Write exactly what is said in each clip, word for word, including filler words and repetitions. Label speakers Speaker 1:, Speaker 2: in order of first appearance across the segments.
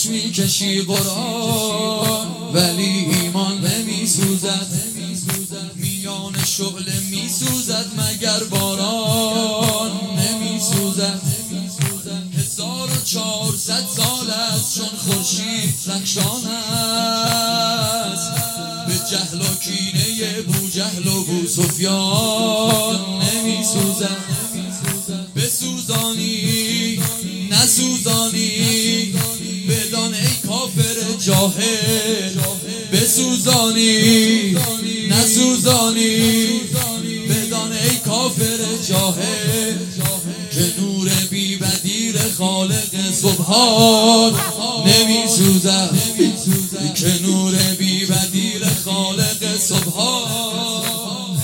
Speaker 1: آتش میکشی قرآن ولی ایمان نمیسوزد، میان شعله میسوزد مگر باران نمیسوزد. هزار و چهارصد سال است چون خورشید رخشان است، به جهل و کینه بوجهل و بوسفیان نمیسوزد. بسوزانی نسوزانی بدان ای کافر جاهل، بسوزانی نسوزانی بدان ای کافر جاهل، که نور بی بدیل خالق سبحان نمیسوزد، که نور بی بدیل خالق سبحان.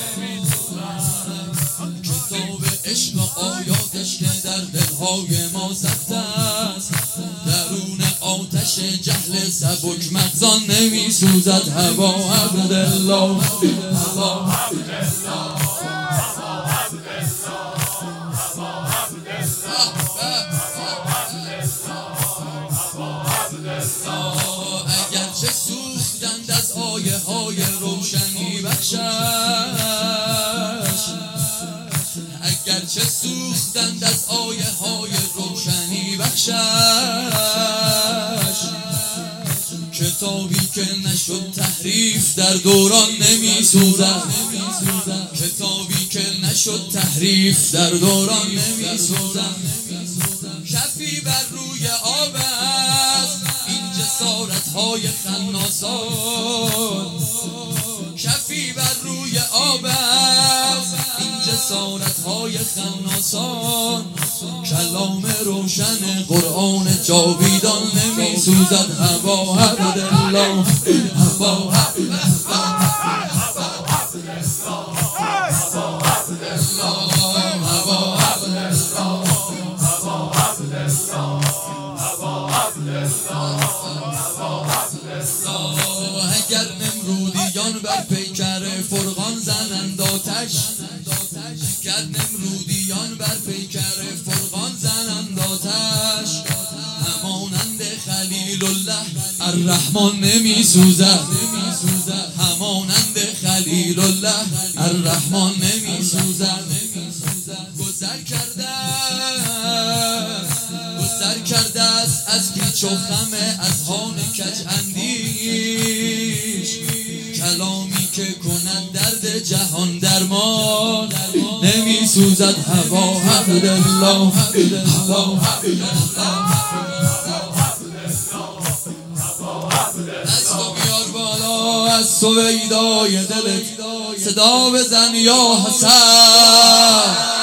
Speaker 1: کتاب عشق و آیاتش که در دلهای ما سخت است، درون آتش جهل سبک مغزان نمیسوزد. هوا عبدالله، هوا اگرچه سوختند از آیه های روشنی بخشش، اگرچه سوختند از آیه های روشنی بخشش، کتابی که نشد تحریف در دوران نمیسوزد، کتابی که نشد تحریف در دوران نمیسوزد. کفی بر روی آب است این جسارت های خناسان، کفی بر روی آب است این جسارت های خناسان، کلام روشن قرآن جاویدان نمیسوزد. هوا عبدالله، هوا اگر نمرودیان بر پیکر فرقان زنند آتش، اگر نمرودیان بر پیکر فرقان زنند آتش، همانند خلیل الله الرحمن نمیسوزد، همانند خلیل الله الرحمن نمیسوزد. گذر کرده گذر کرده است از پیچ و خم اذهان کج اندیش، کلامی که کند درد جهان درمان نمیسوزد. هوا عبدالله، هوا دستو بیار بالا از سویدای دلت، صدا بزن یا حسن.